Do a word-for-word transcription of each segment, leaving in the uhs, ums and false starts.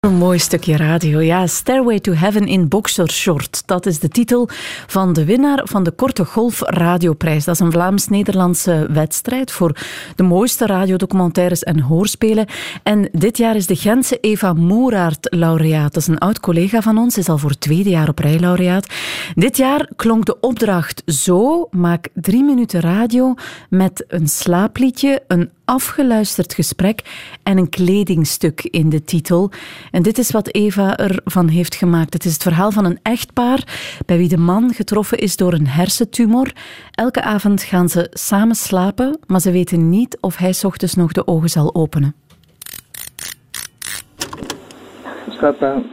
Een mooi stukje radio, ja. Stairway to Heaven in Boxershort. Dat is de titel van de winnaar van de Korte Golf Radioprijs. Dat is een Vlaams-Nederlandse wedstrijd voor de mooiste radiodocumentaires en hoorspelen. En dit jaar is de Gentse Eva Moeraert laureaat. Dat is een oud collega van ons, is al voor het tweede jaar op rij laureaat. Dit jaar klonk de opdracht zo: maak drie minuten radio met een slaapliedje, een afgeluisterd gesprek en een kledingstuk in de titel. En dit is wat Eva ervan heeft gemaakt. Het is het verhaal van een echtpaar bij wie de man getroffen is door een hersentumor. Elke avond gaan ze samen slapen, maar ze weten niet of hij 's ochtends nog de ogen zal openen. Schat aan.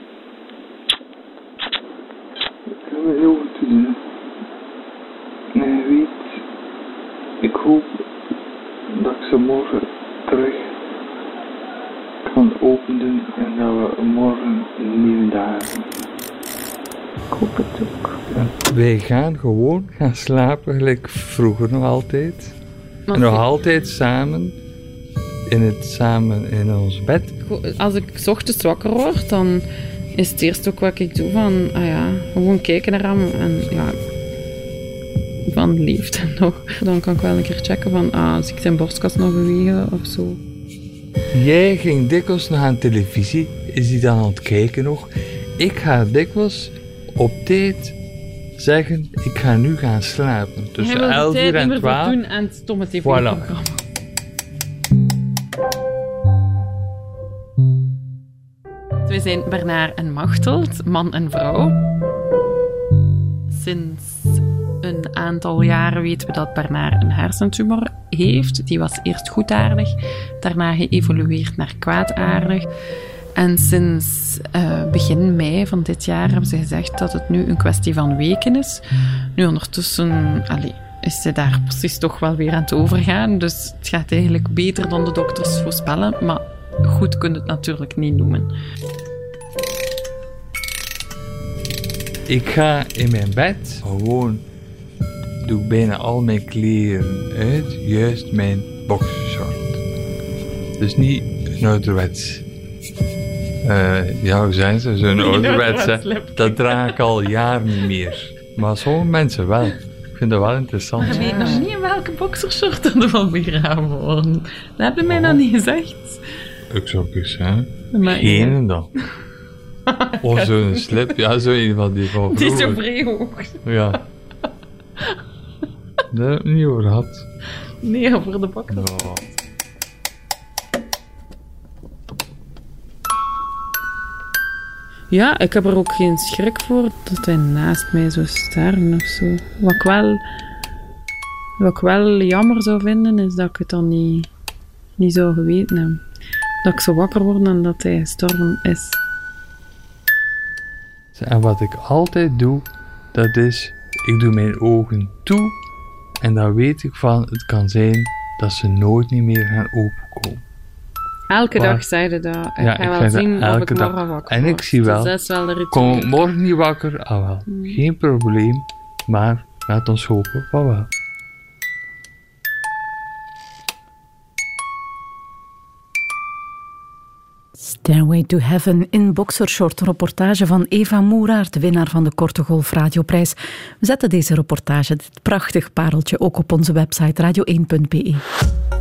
Ik ga mijn ogen te doen. En je weet, ik hoop dat ik ze morgen terug kan openen en dat we morgen een nieuwe dag hebben. Ik hoop het ook. Ja. Wij gaan gewoon gaan slapen, gelijk vroeger nog altijd. Maar en nog altijd samen in, het, samen in ons bed. Als ik 's ochtends wakker word, dan is het eerst ook wat ik doe van, ah ja, gewoon kijken naar hem en ja, van liefde nog. Dan kan ik wel een keer checken van, ah, als ik zijn borstkas nog bewegen of zo. Jij ging dikwijls nog aan televisie, is hij dan aan het kijken nog? Ik ga dikwijls op tijd zeggen, ik ga nu gaan slapen. Tussen elf uur en twaalf. Doen aan het stomme tv-programma. Voilà. We zijn Bernard en Machteld, man en vrouw. Sinds een aantal jaren weten we dat Bernard een hersentumor heeft. Die was eerst goedaardig, daarna geëvolueerd naar kwaadaardig. En sinds uh, begin mei van dit jaar hebben ze gezegd dat het nu een kwestie van weken is. Nu ondertussen allez, is ze daar precies toch wel weer aan het overgaan. Dus het gaat eigenlijk beter dan de dokters voorspellen. Maar goed kun je het natuurlijk niet noemen. Ik ga in mijn bed gewoon, doe bijna al mijn kleren uit, juist mijn boxershort. Dus niet een ouderwets. Uh, ja, hoe zijn ze? Zo'n ouderwets, hè? Dat draag ik al jaren niet meer. Maar sommige mensen wel. Ik vind dat wel interessant. Je weet nog niet in welke boxershort dat van begraven worden. Dat heb je mij oh. nog niet gezegd. Ik zou eens zeggen. Geen dan. Of zo'n slip, ja, zo een van die van vroeger. Die is zo vrij hoog. Ja. Daar heb ik niet over gehad. Nee, over de bakken. Oh. Ja, ik heb er ook geen schrik voor dat hij naast mij zou sterven of zo. Wat ik wel, wat ik wel jammer zou vinden, is dat ik het dan niet, niet zou geweten hebben. Dat ik zo wakker word en dat hij gestorven is. En wat ik altijd doe, dat is, ik doe mijn ogen toe en dan weet ik van, het kan zijn dat ze nooit niet meer gaan openkomen. Elke maar, dag zei je dat. Ik ja, ga ik wel zien of ik dag. morgen wakker En word. ik zie wel, dus dat is wel kom ik morgen niet wakker? Ah wel, hmm. geen probleem, maar laat ons hopen van wel. Stairway to Heaven in Boxershort, een reportage van Eva Moeraert, de winnaar van de Korte Golf Radioprijs. We zetten deze reportage, dit prachtig pareltje, ook op onze website radio één punt be.